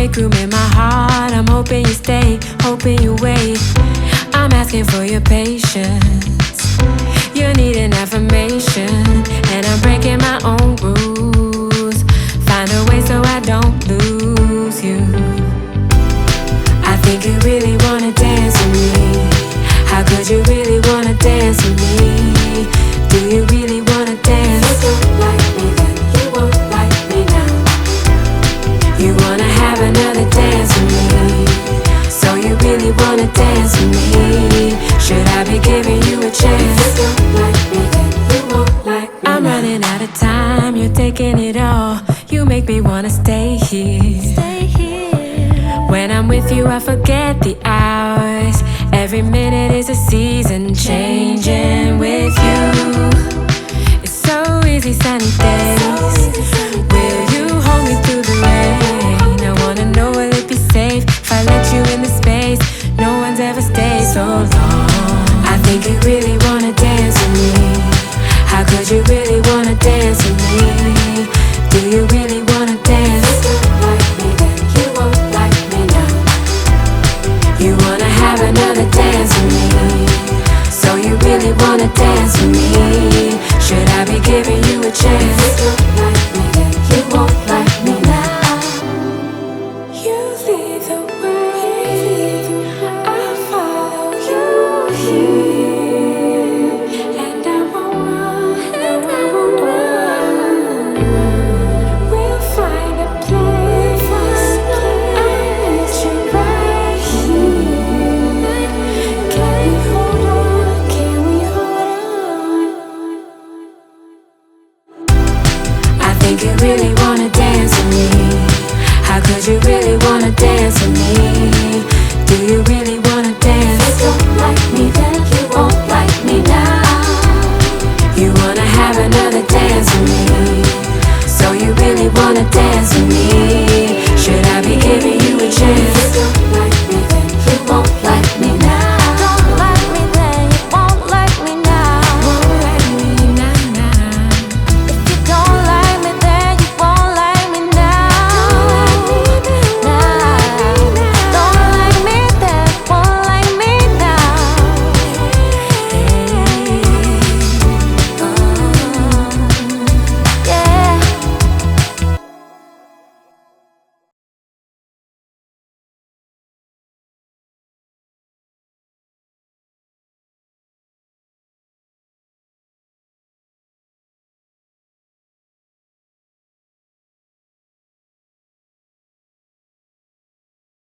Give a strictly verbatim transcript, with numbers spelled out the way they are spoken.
make room in my heart. I'm hoping you stay, hoping you wait. I'm asking for your patience. You need an affirmation, and I'm breaking my own rules. Find a way so I don't lose you. I think you really wanna dance with me. How could you really wanna dance with me? Do you really wanna dance? If you don't like me, then you won't like me now. You wanna have another dance with me. So you really wanna dance with me? Should I be giving you a chance? If you don't like me, then you won't like me. I'm running out of time, you're taking it all. You make me wanna stay here. Stay here. When I'm with you, I forget the hours. Every minute is a season changing with you. It's so easy sunny days. Will you hold me through the rain? I wanna know, will it be safe if I let you in the space no one's ever stayed so long? I think you really wanna dance with me. How could you really wanna dance with me? Do you really wanna dance? If you don't like me, then you won't like me now. You wanna have another dance with me. So you really wanna dance with me? Should I be giving you a chance? If you don't like me, then you won't like me now. You lead the way, I'll follow you here, and I won't run, and I won't run. We'll find a place, I need you right here. Can we hold on, can we hold on? I think you really wanna dance with me. How could you really wanna dance with me? Do you really wanna dance? If you don't like me, then you won't like me now. You wanna have another dance with me. So you really wanna dance with me? Should I be giving you a chance?